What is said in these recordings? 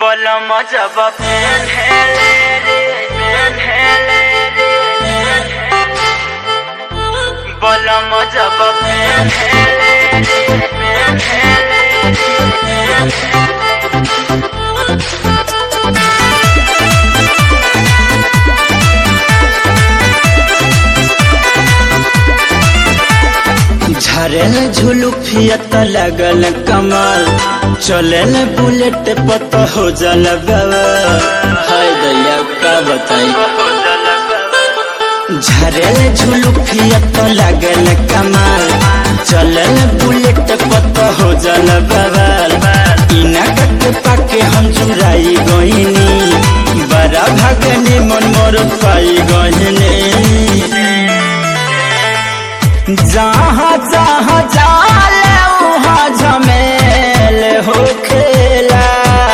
बोलो मजब बोलो मजब झरेल झुलुफिया त लगल कमल चलेल बुलेट पत हो जल हाय दैया का बताई। झरेल झुलुफिया त लगल कमल चलेल बुलेट पत हो जल इना कट पाके हम चुराई गईनी बड़ा भागनी मन मोर पाई गईनी। जहाँ जहाँ जाले वहाँ झमेल हो खेला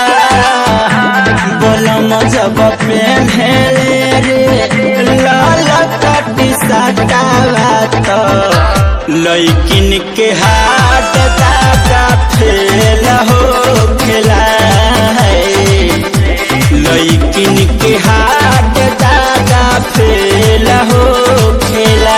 बोलो मजब पेन्हले रे लाल कटी सटावा तो लइकिन के हाथ दादा फेल हो खेला लइकिन के हाथ दादा फेल हो खेला।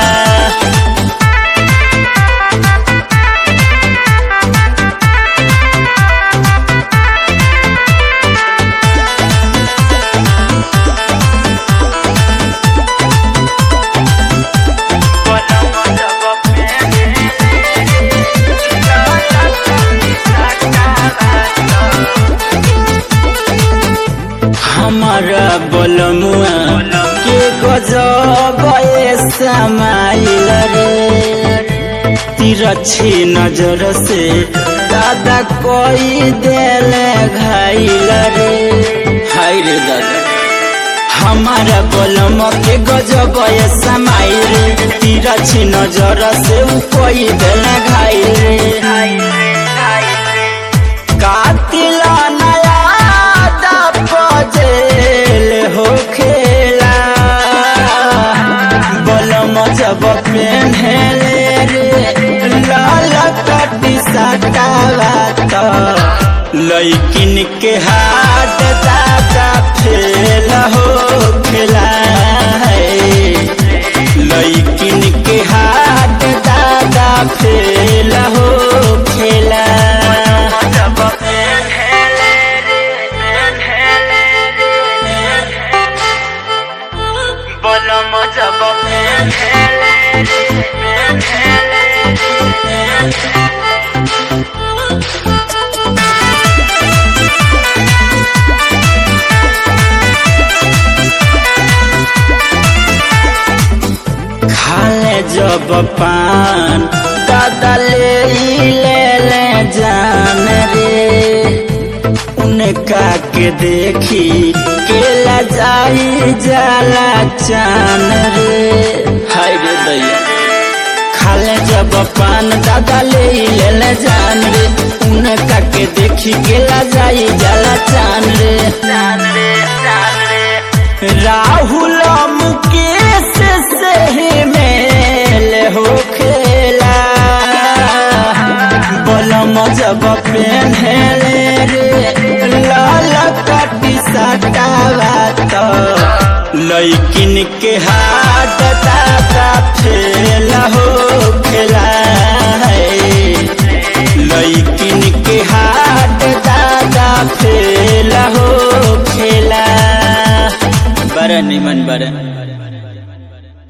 हमारा बोलमुआ के गजब समाइल रे तिरछी नजर से दादा कोई दिल घायल रे हाय रे दादा। हमारा बोलमुआ के गजब समाइल रे तिरछी नजर से कोई दिल घायल रे कातिल जेल हो खेला बोलो मजब पेन्हले रे लाल कटी सटावा तो लइकिन के हाथ दादा फेल हो खेला लइकिन के हाथ दादा फेल हो खेला। बोलो मजब खाले जब पान दादा ले जान रे उनका के देखी केला जाई जाला चान रे हाय रे दैया। खाले जब पान दादा ले जान रे उनका के देखी केला जाई जाला चान रे राहुल मुकेश से मेल हो खेला बोलो मजब पेन्हले रे लाल कटी सटावा तो लइकिन के हाथ दादा फेल हो खेला लइकिन के हाथ दादा फेल हो खेला। बड़ा निमन बड़ा